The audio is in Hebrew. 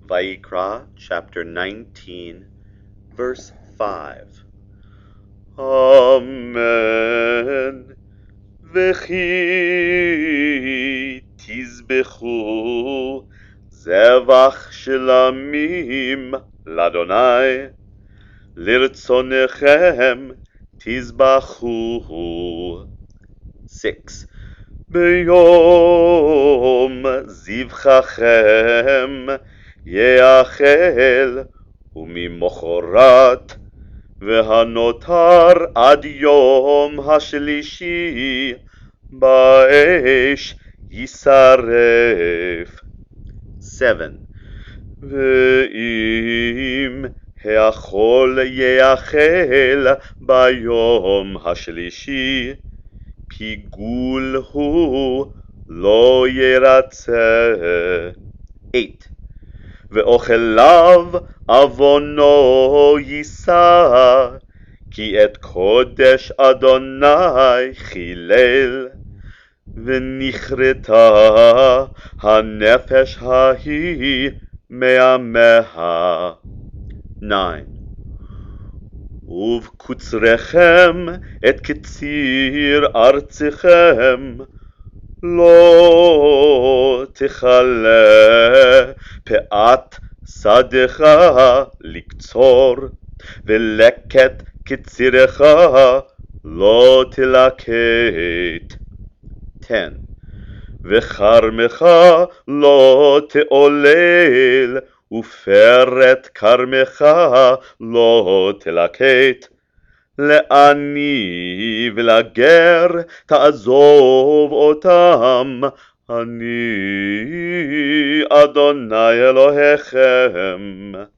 Vayikra, chapter 19, verse 5. Amen. V'chi tizbechu zevach shlamim l'Adonai, lirtzonechem tizbachu. 6. Beyom zivchachem yeachel umimochorat והנותר עד יום השלישי באש יישרף. 7. ואם האכול יאכל ביום השלישי, פיגול הוא לא ירצה. 8. ואוכליו עוונו יישא, כי את קודש אדוני חילל, ונכרתה הנפש ההיא מעמיה. 9. ובקוצרכם את קציר ארצכם, לא תכלה פאת שדך לקצור, ולקט קצירך לא תלקט. 10. וכרמך לא תעולל, ופרת כרמך לא תלקט. לעני ולגר תעזוב אותם, אני אדוני אלוהיכם.